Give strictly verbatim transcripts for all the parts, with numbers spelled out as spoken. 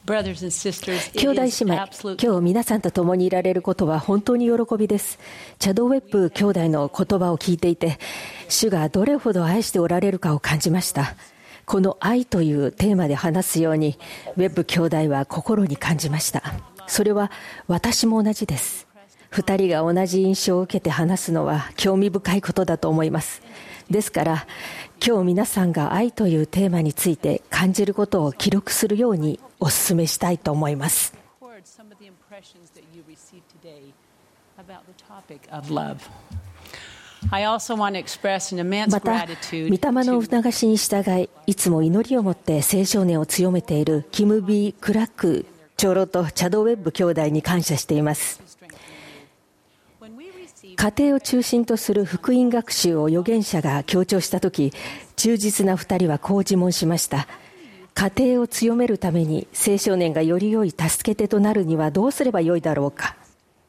兄弟姉妹、今日皆さんと共にいられることは本当に喜びです。チャド・ウェッブ兄弟の言葉を聞いていて、主がどれほど愛しておられるかを感じました。この愛というテーマで話すように、ウェッブ兄弟は心に感じました。それは私も同じです。二人が同じ印象を受けて話すのは興味深いことだと思います。ですから、今日皆さんが愛というテーマについて感じることを記録するようにお勧めしたいと思います。また、御霊の促しに従い、いつも祈りを持って青少年を強めているキム・ビー・クラック長老とチャド・ウェッブ兄弟に感謝しています。家庭を中心とする福音学習を預言者が強調したとき、忠実な二人はこう自問しました。家庭を強めるために青少年がより良い助け手となるにはどうすればよいだろうか。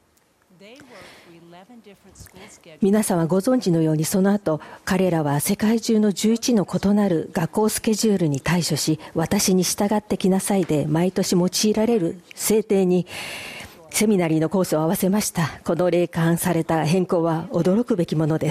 皆さんはご存知のように、その後彼らは世界中のじゅういちの異なる学校スケジュールに対処し、私に従ってきなさいで毎年用いられる制定にセミナリーのコースを合わせました。この霊感された変更は驚くべきものです。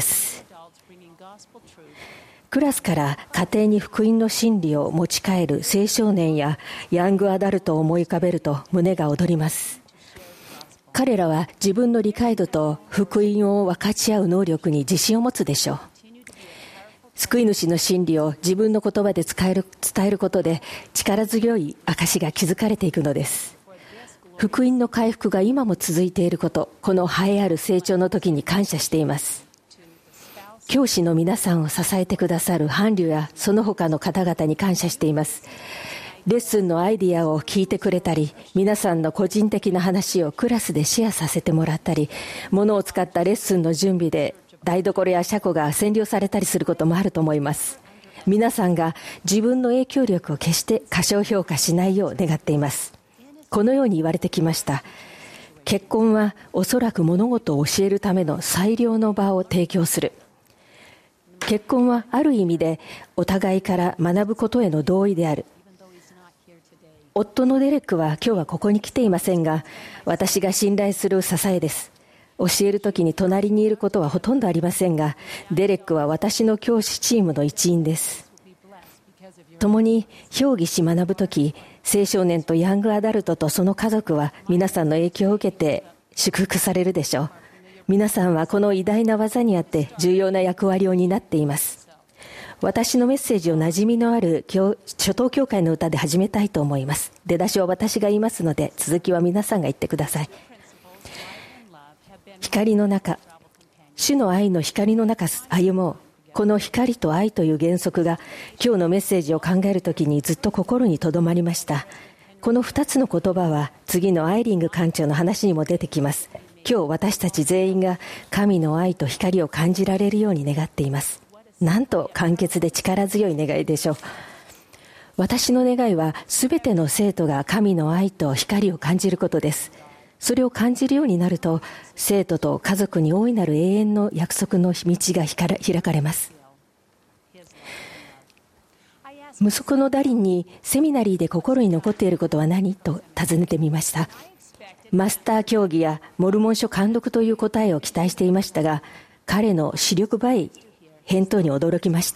クラスから家庭に福音の真理を持ち帰る青少年やヤングアダルトを思い浮かべると胸が躍ります。彼らは自分の理解度と福音を分かち合う能力に自信を持つでしょう。救い主の真理を自分の言葉で伝える、伝えることで力強い証が築かれていくのです。福音の回復が今も続いていること、この栄えある成長の時に感謝しています。教師の皆さんを支えてくださる伴侶やその他の方々に感謝しています。レッスンのアイディアを聞いてくれたり、皆さんの個人的な話をクラスでシェアさせてもらったり、物を使ったレッスンの準備で台所や車庫が占領されたりすることもあると思います。皆さんが自分の影響力を決して過小評価しないよう願っています。このように言われてきました。結婚はおそらく物事を教えるための最良の場を提供する。結婚はある意味でお互いから学ぶことへの同意である。夫のデレックは今日はここに来ていませんが、私が信頼する支えです。教えるときに隣にいることはほとんどありませんが、デレックは私の教師チームの一員です。共に評議し学ぶとき、青少年とヤングアダルトとその家族は皆さんの影響を受けて祝福されるでしょう。皆さんはこの偉大な技にあって重要な役割を担っています。私のメッセージを馴染みのある初等教会の歌で始めたいと思います。出だしは私が言いますので、続きは皆さんが言ってください。光の中、主の愛の光の中歩もう。この光と愛という原則が今日のメッセージを考えるときにずっと心に留まりました。この二つの言葉は次のアイリング館長の話にも出てきます。今日私たち全員が神の愛と光を感じられるように願っています。なんと簡潔で力強い願いでしょう。私の願いはすべての生徒が神の愛と光を感じることです。それを感じるようになると、生徒と家族に大いなる永遠の約束の道が開かれます。息子のダリンにセミナリーで心に残っていることは何と尋ねてみました。マスター教義やモルモン書貫読という答えを期待していましたが、彼の視力深い返答に驚きました。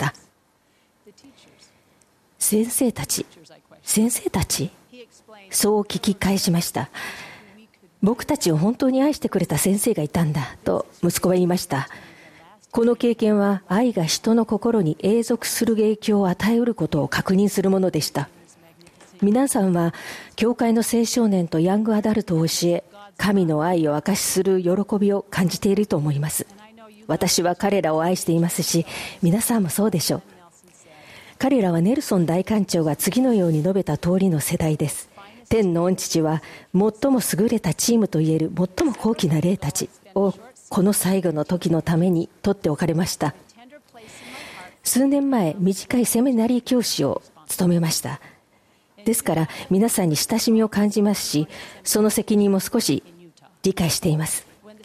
先生たち、先生たち、そう聞き返しました。僕たちを本当に愛してくれた先生がいたんだと息子は言いました。この経験は愛が人の心に永続する影響を与えうることを確認するものでした。皆さんは教会の青少年とヤングアダルトを教え、神の愛を証しする喜びを感じていると思います。私は彼らを愛していますし、皆さんもそうでしょう。彼らはネルソン大官長が次のように述べた通りの世代です。天の御父は最も優れたチームといえる最も高貴な霊たちをこの最後の時のために取っておかれました。数年前、短いセミナリー教師を務めました。ですから皆さんに親しみを感じますし、その責任も少し理解しています。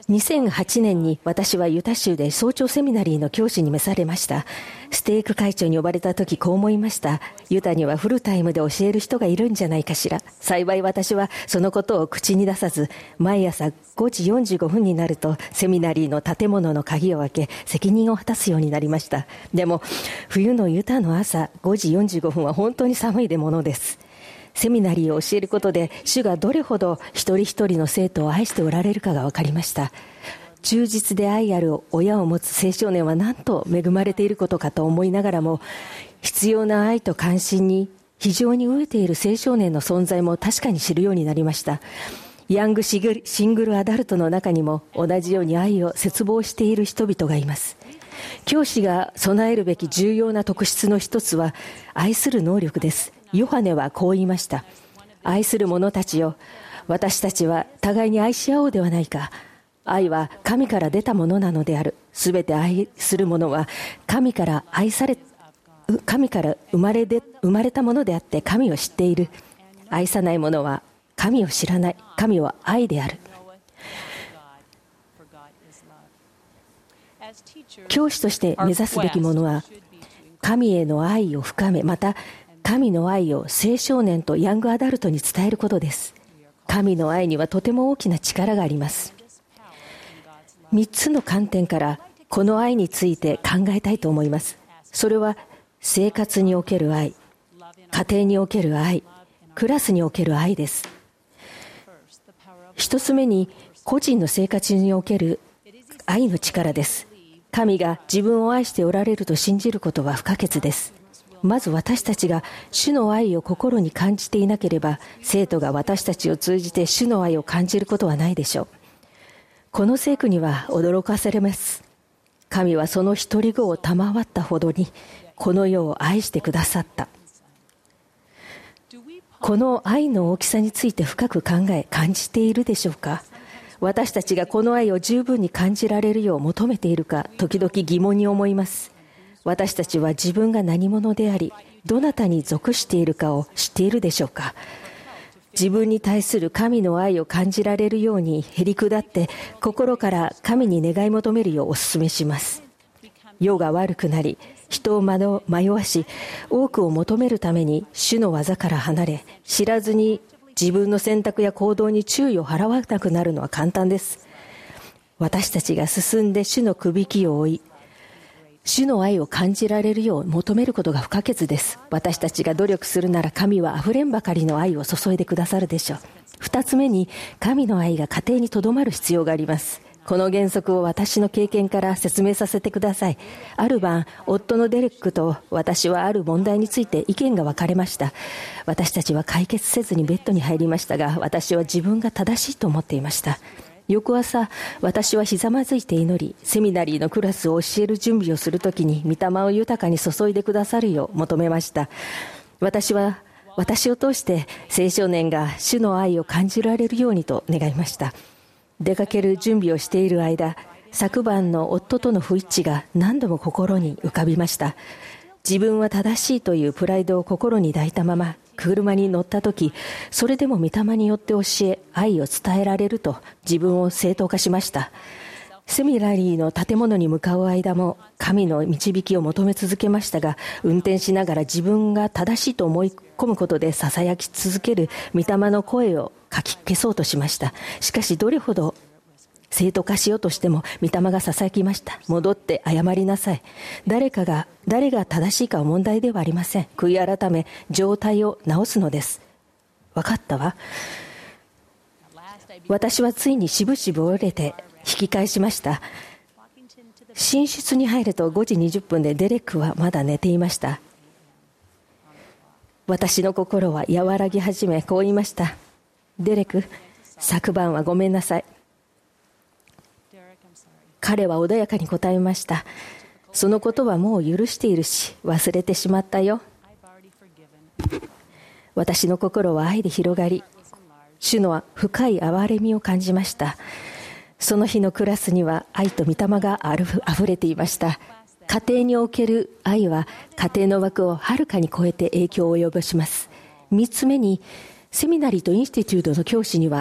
にせんはちねんに私はユタ州で早朝セミナリーの教師に召されました。ステーク会長に呼ばれた時こう思いました。ユタにはフルタイムで教える人がいるんじゃないかしら。幸い私はそのことを口に出さず、毎朝ごじよんじゅうごふんになるとセミナリーの建物の鍵を開け、責任を果たすようになりました。でも冬のユタの朝ごじよんじゅうごふんは本当に寒いものです。セミナリーを教えることで、主がどれほど一人一人の生徒を愛しておられるかが分かりました。忠実で愛ある親を持つ青少年はなんと恵まれていることかと思いながらも、必要な愛と関心に非常に飢えている青少年の存在も確かに知るようになりました。ヤングシングルアダルトの中にも同じように愛を切望している人々がいます。教師が備えるべき重要な特質の一つは愛する能力です。ヨハネはこう言いました。愛する者たちよ、私たちは互いに愛し合おうではないか。愛は神から出たものなのである。すべて愛する者は神から愛され、神から生まれで、生まれたものであって神を知っている。愛さない者は神を知らない。神は愛である。教師として目指すべきものは、神への愛を深め、また神の愛を青少年とヤングアダルトに伝えることです。神の愛にはとても大きな力があります。三つの観点からこの愛について考えたいと思います。それは生活における愛、家庭における愛、クラスにおける愛です。一つ目に個人の生活における愛の力です。神が自分を愛しておられると信じることは不可欠です。まず私たちが主の愛を心に感じていなければ、生徒が私たちを通じて主の愛を感じることはないでしょう。この聖句には驚かされます。神はその一人子を賜ったほどにこの世を愛してくださった。この愛の大きさについて深く考え感じているでしょうか。私たちがこの愛を十分に感じられるよう求めているか、時々疑問に思います。私たちは自分が何者であり、どなたに属しているかを知っているでしょうか。自分に対する神の愛を感じられるようにへりくだって心から神に願い求めるようお勧めします。世が悪くなり、人を迷わし、多くを求めるために主の技から離れ、知らずに自分の選択や行動に注意を払わなくなるのは簡単です。私たちが進んで主のくびきを追い、主の愛を感じられるよう求めることが不可欠です。私たちが努力するなら神はあふれんばかりの愛を注いでくださるでしょう。二つ目に、神の愛が家庭にとどまる必要があります。この原則を私の経験から説明させてください。ある晩、夫のデレックと私はある問題について意見が分かれました。私たちは解決せずにベッドに入りましたが、私は自分が正しいと思っていました。翌朝、私はひざまずいて祈り、セミナリーのクラスを教える準備をするときに、御霊を豊かに注いでくださるよう求めました。私は、私を通して青少年が主の愛を感じられるようにと願いました。出かける準備をしている間、昨晩の夫との不一致が何度も心に浮かびました。自分は正しいというプライドを心に抱いたまま、車に乗ったとき、それでも御霊によって教え、愛を伝えられると自分を正当化しました。セミナリーの建物に向かう間も神の導きを求め続けましたが、運転しながら自分が正しいと思い込むことで囁き続ける御霊の声をかき消そうとしました。しかしどれほど正当化しようとしても御霊が囁きました。戻って謝りなさい。誰かが誰が正しいかは問題ではありません。悔い改め状態を直すのです。分かったわ。私はついにしぶしぶ折れて引き返しました。寝室に入るとごじにじゅっぷんでデレックはまだ寝ていました。私の心は和らぎ始め、こう言いました。デレク、昨晩はごめんなさい。彼は穏やかに答えました。そのことはもう許しているし、忘れてしまったよ。私の心は愛で広がり、主の深い憐れみを感じました。その日のクラスには愛と御霊があふれていました。家庭における愛は家庭の枠をはるかに超えて影響を及ぼします。三つ目に、セミナリーとインスティテュートの教師には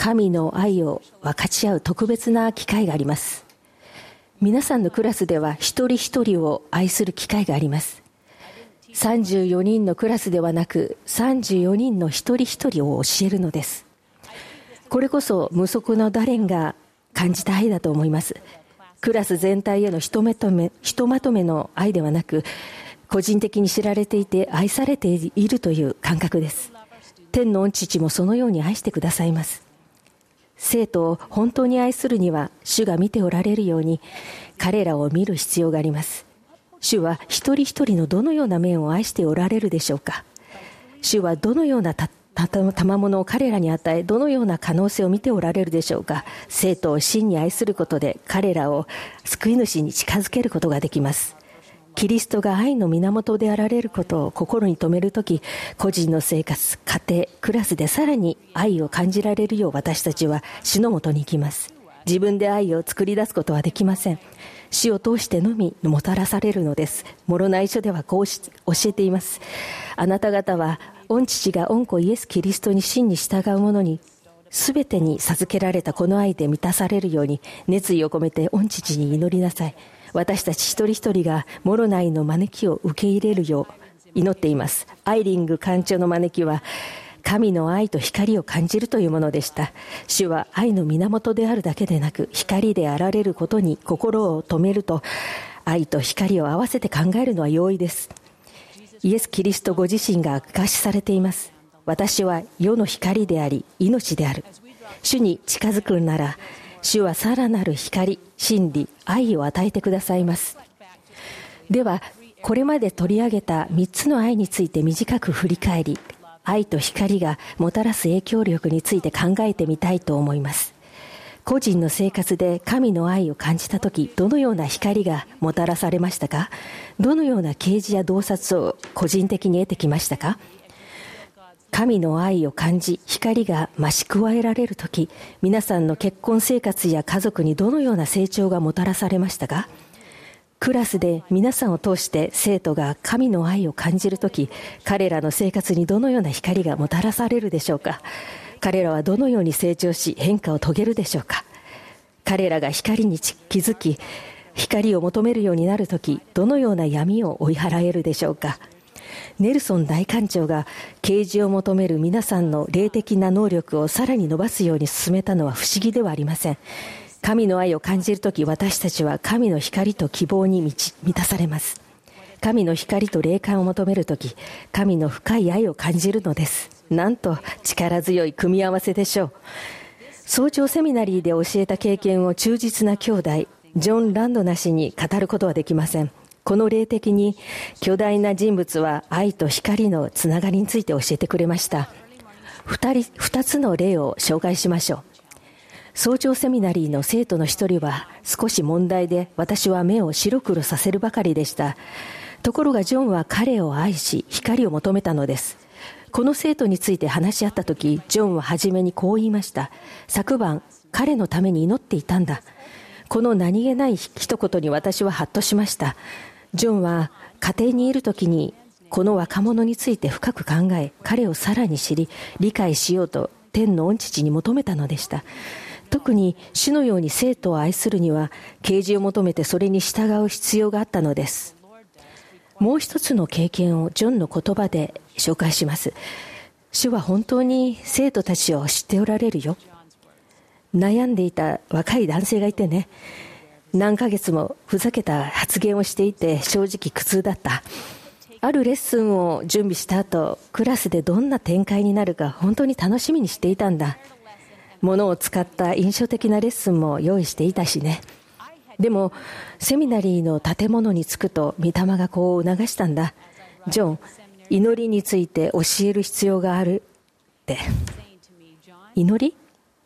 神の愛を分かち合う特別な機会があります。皆さんのクラスでは一人一人を愛する機会があります。さんじゅうよにんのクラスではなく、さんじゅうよにんの一人一人を教えるのです。これこそ無足のダレンが感じた愛だと思います。クラス全体へのひとまとめ、ひとまとめの愛ではなく、個人的に知られていて愛されているという感覚です。天の御父もそのように愛してくださいます。生徒を本当に愛するには、主が見ておられるように彼らを見る必要があります。主は一人一人のどのような面を愛しておられるでしょうか。主はどのようなた賜物を彼らに与え、どのような可能性を見ておられるでしょうか。生徒を真に愛することで彼らを救い主に近づけることができます。キリストが愛の源であられることを心に留めるとき、個人の生活、家庭、クラスでさらに愛を感じられるよう私たちは主のもとに行きます。自分で愛を作り出すことはできません。主を通してのみもたらされるのです。モロナイ書ではこうし教えています。あなた方は御父が御子イエス・キリストに真に従う者にすべてに授けられたこの愛で満たされるように熱意を込めて御父に祈りなさい。私たち一人一人がモロナイの招きを受け入れるよう祈っています。アイリング館長の招きは神の愛と光を感じるというものでした。主は愛の源であるだけでなく光であられることに心を留めると、愛と光を合わせて考えるのは容易です。イエス・キリストご自身が証しされています。私は世の光であり命である。主に近づくなら主はさらなる光、真理、愛を与えてくださいます。ではこれまで取り上げたみっつの愛について短く振り返り、愛と光がもたらす影響力について考えてみたいと思います。個人の生活で神の愛を感じたとき、どのような光がもたらされましたか？どのような啓示や洞察を個人的に得てきましたか？神の愛を感じ、光が増し加えられるとき、皆さんの結婚生活や家族にどのような成長がもたらされましたか？クラスで皆さんを通して生徒が神の愛を感じるとき、彼らの生活にどのような光がもたらされるでしょうか？彼らはどのように成長し変化を遂げるでしょうか？彼らが光に気づき、光を求めるようになるとき、どのような闇を追い払えるでしょうか？ネルソン大官長が啓示を求める皆さんの霊的な能力をさらに伸ばすように進めたのは不思議ではありません。神の愛を感じるとき、私たちは神の光と希望に満ち満たされます。神の光と霊感を求めるとき、神の深い愛を感じるのです。なんと力強い組み合わせでしょう。早朝セミナリーで教えた経験を忠実な兄弟ジョン・ランドナ氏に語ることはできません。この霊的に巨大な人物は愛と光のつながりについて教えてくれました。二人、二つの例を紹介しましょう。早朝セミナリーの生徒の一人は少し問題で、私は目を白黒させるばかりでした。ところがジョンは彼を愛し光を求めたのです。この生徒について話し合ったとき、ジョンは初めにこう言いました。昨晩彼のために祈っていたんだ。この何気ない一言に私はハッとしました。ジョンは家庭にいるときにこの若者について深く考え、彼をさらに知り理解しようと天の御父に求めたのでした。特に主のように生徒を愛するには啓示を求めてそれに従う必要があったのです。もう一つの経験をジョンの言葉で紹介します。主は本当に生徒たちを知っておられるよ。悩んでいた若い男性がいてね、何ヶ月もふざけた発言をしていて正直苦痛だった。あるレッスンを準備した後、クラスでどんな展開になるか本当に楽しみにしていたんだ。物を使った印象的なレッスンも用意していたしね。でもセミナリーの建物に着くと御霊がこう促したんだ。ジョン、祈りについて教える必要があるって。祈り？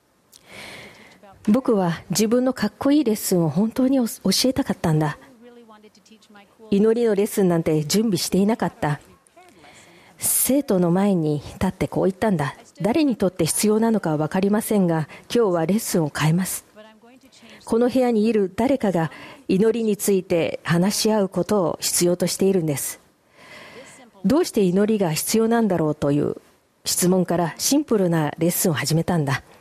僕は自分のかっこいいレッスンを本当に教えたかったんだ。祈りのレッスンなんて準備していなかった。生徒の前に立ってこう言ったんだ。誰にとって必要なのかは分かりませんが、今日はレッスンを変えます。この部屋にいる誰かが祈りについて話し合うことを必要としているんです。どうして祈りが必要なんだろうという質問からシンプルなレッスンを始めたんだ。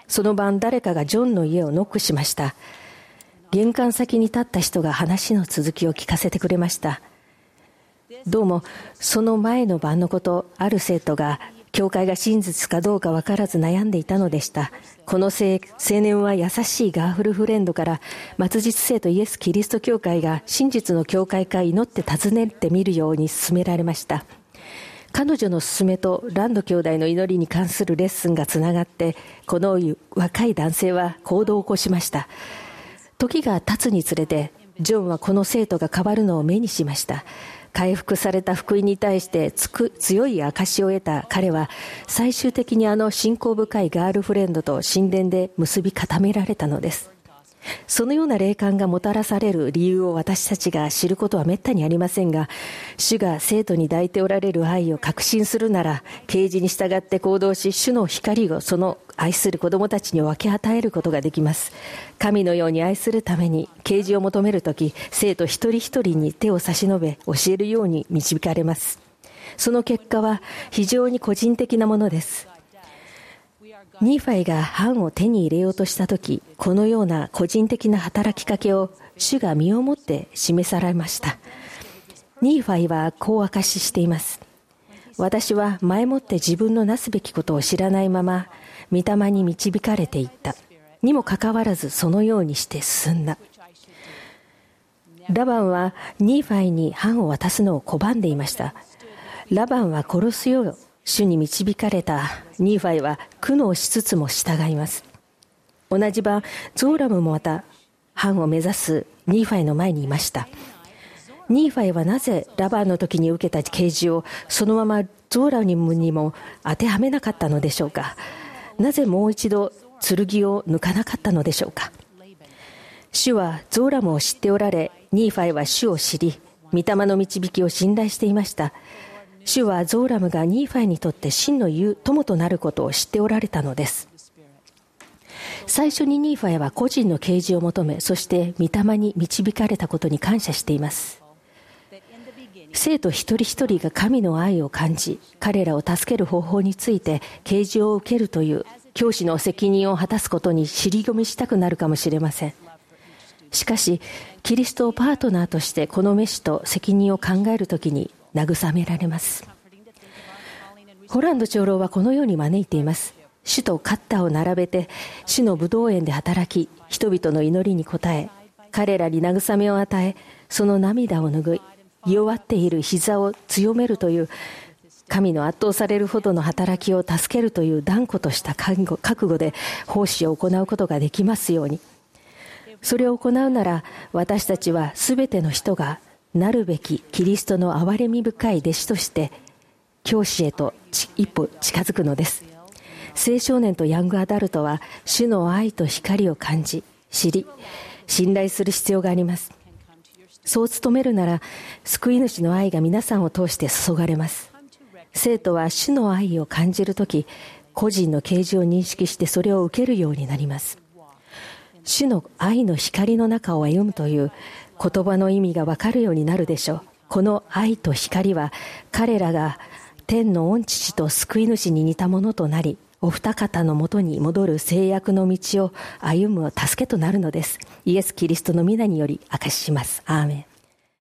その晩、誰かがジョンの家をノックしました。玄関先に立った人が話の続きを聞かせてくれました。どうもその前の晩のこと、ある生徒が教会が真実かどうか分からず悩んでいたのでした。この青年は優しいガーフルフレンドから末日生徒イエス・キリスト教会が真実の教会か祈って訪ねてみるように勧められました。彼女の勧めとランド兄弟の祈りに関するレッスンがつながって、この若い男性は行動を起こしました。時が経つにつれて、ジョンはこの生徒が変わるのを目にしました。回復された福音に対してつく強い証を得た彼は、最終的にあの信仰深いガールフレンドと神殿で結び固められたのです。そのような霊感がもたらされる理由を私たちが知ることはめったにありませんが、主が生徒に抱いておられる愛を確信するなら、啓示に従って行動し、主の光をその愛する子供たちに分け与えることができます。神のように愛するために啓示を求めるとき、生徒一人一人に手を差し伸べ教えるように導かれます。その結果は非常に個人的なものです。ニーファイが版を手に入れようとしたとき、このような個人的な働きかけを主が身をもって示されました。ニーファイはこう証ししています。私は前もって自分のなすべきことを知らないまま、御霊に導かれていった。にもかかわらずそのようにして進んだ。ラバンはニーファイに版を渡すのを拒んでいました。ラバンは殺すよう主に導かれたニーファイは苦悩しつつも従います。同じ晩、ゾーラムもまた版を目指すニーファイの前にいました。ニーファイはなぜラバンの時に受けた啓示をそのままゾーラムにも当てはめなかったのでしょうか。なぜもう一度剣を抜かなかったのでしょうか。主はゾーラムを知っておられ、ニーファイは主を知り、御霊の導きを信頼していました。主はゾーラムがニーファイにとって真の友となることを知っておられたのです。最初にニーファイは個人の啓示を求め、そして御霊に導かれたことに感謝しています。生徒一人一人が神の愛を感じ、彼らを助ける方法について啓示を受けるという教師の責任を果たすことに尻込みしたくなるかもしれません。しかし、キリストをパートナーとしてこの召しと責任を考えるときに慰められます。ホランド長老はこのように招いています。主とカッターを並べて、主の武道園で働き、人々の祈りに応え、彼らに慰めを与え、その涙を拭い、弱っている膝を強めるという、神の圧倒されるほどの働きを助けるという断固とした覚悟で奉仕を行うことができますように。それを行うなら、私たちはすべての人がなるべきキリストの憐れみ深い弟子として教師へと一歩近づくのです。青少年とヤングアダルトは主の愛と光を感じ、知り、信頼する必要があります。そう努めるなら、救い主の愛が皆さんを通して注がれます。生徒は主の愛を感じるとき、個人の啓示を認識してそれを受けるようになります。主の愛の光の中を歩むという言葉の意味が分かるようになるでしょう。この愛と光は彼らが天の御父と救い主に似たものとなり、お二方のもとに戻る制約の道を歩む助けとなるのです。イエス・キリストの皆により証しします。アーメン。